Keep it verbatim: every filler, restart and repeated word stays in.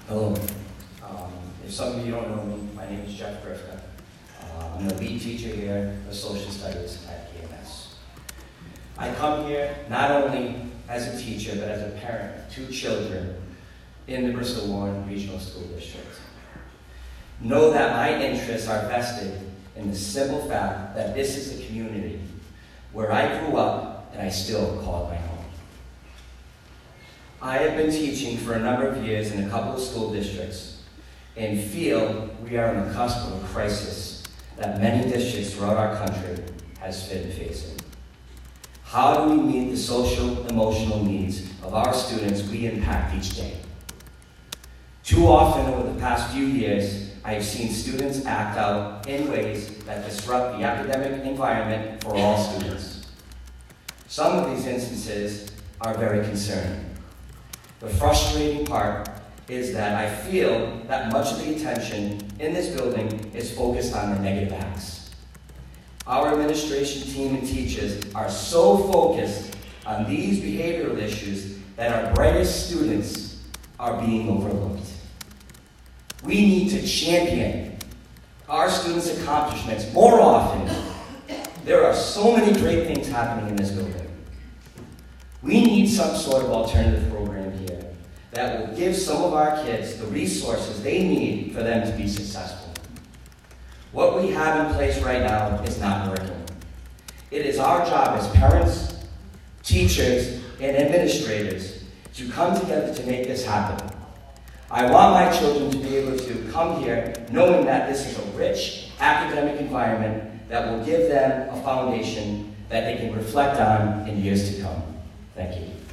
Hello. Um, if some of you don't know me, my name is Jeff Grifka. Uh, I'm the lead teacher here for Social Studies at K M S. I come here not only as a teacher, but as a parent of two children in the Bristol Warren Regional School District. Know that my interests are vested in the simple fact that this is a community where I grew up and I still call it my home. I have been teaching for a number of years in a couple of school districts and feel we are on the cusp of a crisis that many districts throughout our country has been facing. How do we meet the social, emotional needs of our students we impact each day? Too often over the past few years, I have seen students act out in ways that disrupt the academic environment for all students. Some of these instances are very concerning. The frustrating part is that I feel that much of the attention in this building is focused on the negative acts. Our administration team and teachers are so focused on these behavioral issues that our brightest students are being overlooked. We need to champion our students' accomplishments more often. There are so many great things happening in this building. We need some sort of alternative program here that will give some of our kids the resources they need for them to be successful. What we have in place right now is not working. It is our job as parents, teachers, and administrators to come together to make this happen. I want my children to be able to come here knowing that this is a rich academic environment that will give them a foundation that they can reflect on in years to come. Thank you.